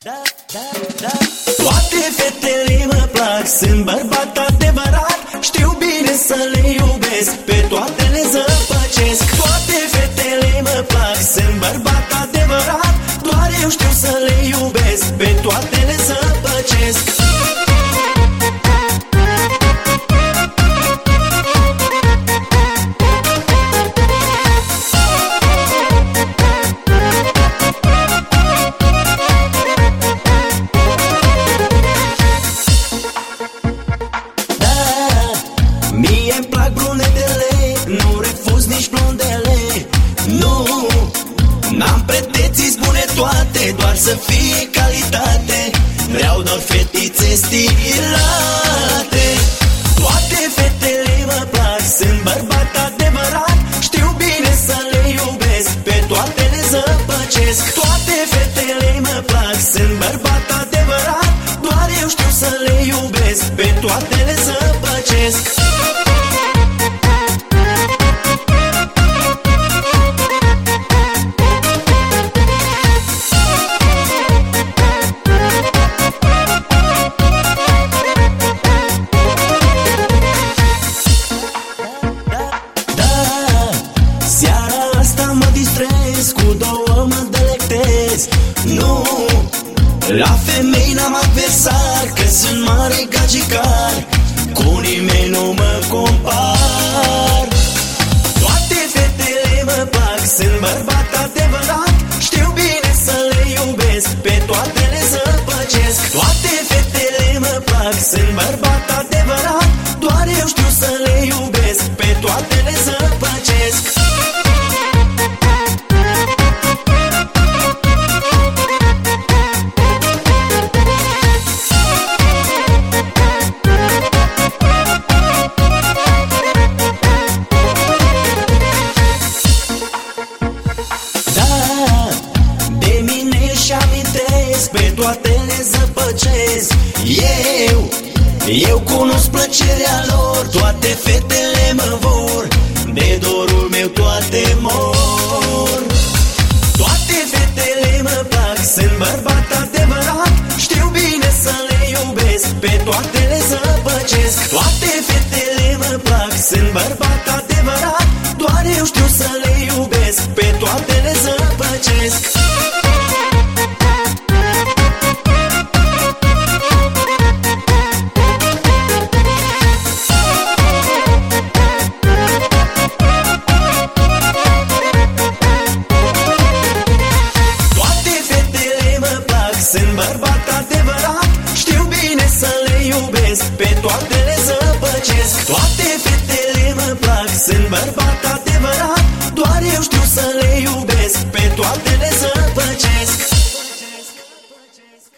Toate fetele mă plac, sunt bărbat adevărat, știu bine să le iubesc, pe toate le zăpăcesc. Toate fetele mă plac, sunt bărbat adevărat, doar eu știu să le iubesc, pe toate le zăpăcesc. Mie-mi plac brunetele, nu refuz nici blondele. Nu, n-am pretenții bune toate, doar să fie calitate. Vreau doar fetițe stilate. Toate fetele mă plac, sunt bărbat adevărat, știu bine să le iubesc, pe toate le zăpăcesc. Toate fetele mă plac, sunt bărbat adevărat, doar eu știu să le iubesc, pe toate le zăpăcesc. Seara asta mă distrez, cu două mă delectez. Nu, la femei n-am adversar, că sunt mare gagicar, cu nimeni nu mă compar. Toate fetele mă plac, sunt bărbat adevărat, știu bine să le iubesc, pe toate le zăpăcesc. Toate fetele mă plac, sunt bărbat adevărat, doar eu știu să le iubesc, pe toate le zăpăcesc. Pe toate le zăpăcesc. Eu cunosc plăcerea lor, toate fetele mă vor, de dorul meu toate mor. Toate fetele mă plac, sunt bărbat adevărat, știu bine să le iubesc, pe toate le zăpăcesc. Toate fetele mă plac, sunt bărbat adevărat, doar eu știu să le iubesc, pe toate le zăpăcesc. Sunt bărbat adevărat, știu bine să le iubesc, pe toate le zăpăcesc. Toate fetele mă plac, sunt bărbat adevărat, doar eu știu să le iubesc, pe toate le zăpăcesc.